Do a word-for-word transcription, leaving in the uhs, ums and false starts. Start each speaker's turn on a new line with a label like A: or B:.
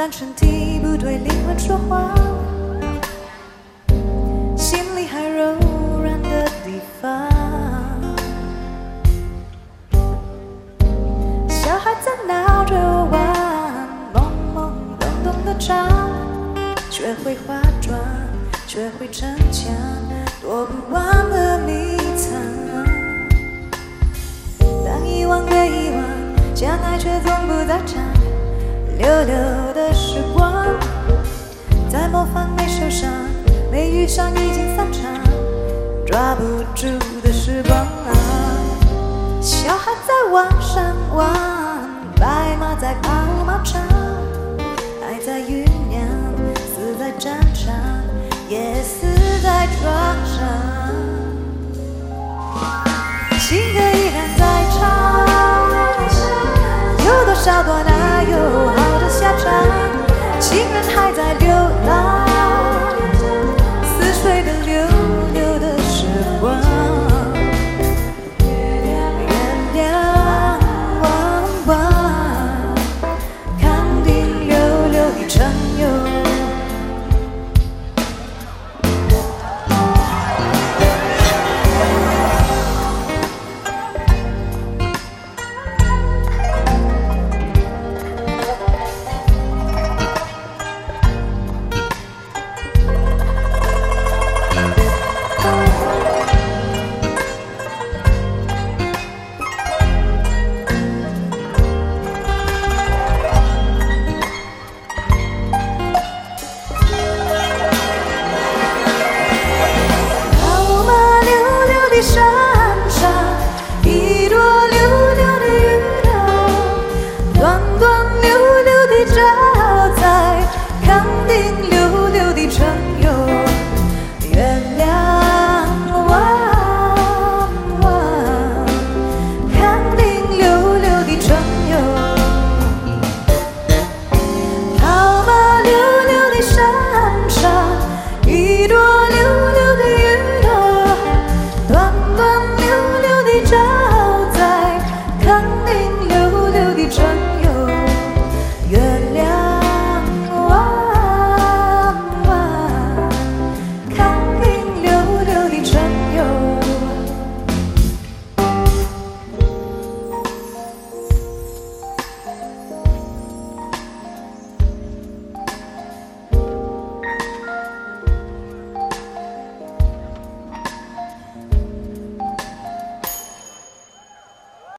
A: 换身体，不对灵魂说话，心里还柔软的地方。小孩在闹着玩，懵懵懂懂的唱，学会化妆，学会逞强，躲不完的迷藏。当遗忘归遗忘，相爱却从不在场，溜溜的时光，在模仿没受伤，没遇上已经散场，抓不住的时光啊。小孩在往上望，白马在跑马场，爱在酝酿，死在战场。